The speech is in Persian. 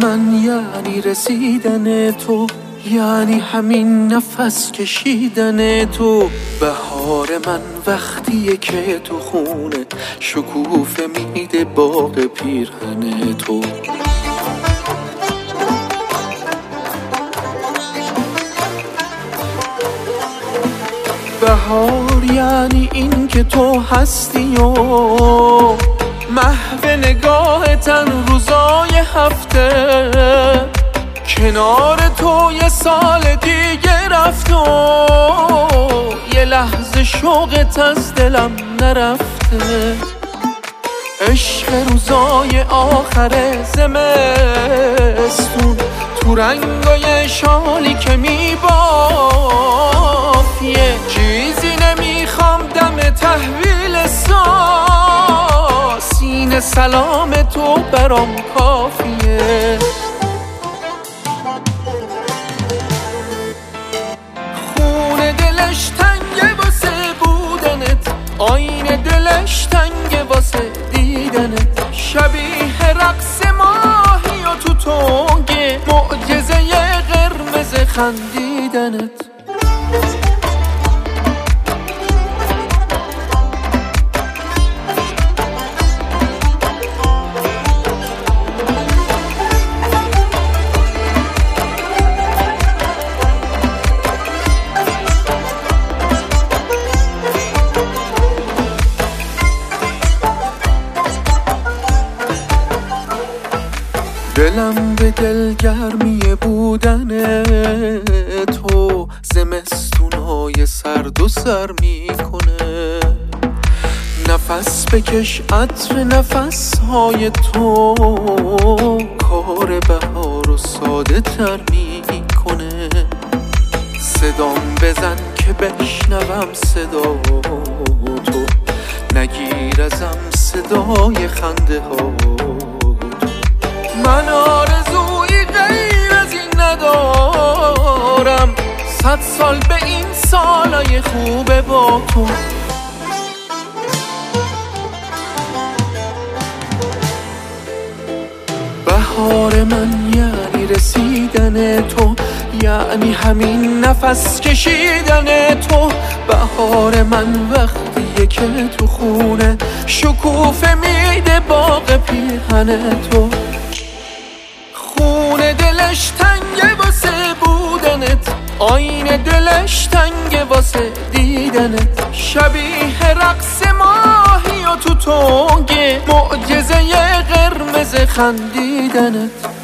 من یعنی رسیدن تو، یعنی همین نفس کشیدن تو. بهار من وقتیه که تو خونه شکوفه میده باغ پیرهن تو. بهار یعنی این که تو هستی و محو نگاه تن روزای هفته، کنار تو یه سال دیگه رفت و یه لحظه شوقت از دلم نرفته. عشق روزای آخر زمستون تو رنگای شالی که میباف، یه چیزی نمیخوام دم تحویل سینه سلام تو برام کافیه. خونه دلش تنگه واسه بودنت، آینه دلش تنگه واسه دیدنت. شبیه رقص ماهی و تو تنگه معجزه قرمز خندیدنت. دلم به دلگرمی بودن تو زمستونای سرد و سر میکنه. نفس بکش عطر نفسهای تو کار بهار و ساده تر میکنه. صدام بزن که بشنوم صدا تو، نگیر ازم صدای خنده ها. من آرزویی غیر از این ندارم، 100 سال به این سالای خوبه با تو. بهار من یعنی رسیدن تو، یعنی همین نفس کشیدن تو. بهار من وقتیه که تو خونه شکوفه میده باغ پیرهن تو. خونه دلش تنگه واسه بودنت، آینه دلش تنگه واسه دیدنت. شبیه رقص ماهی و تو تنگه معجزه قرمز خندیدنت.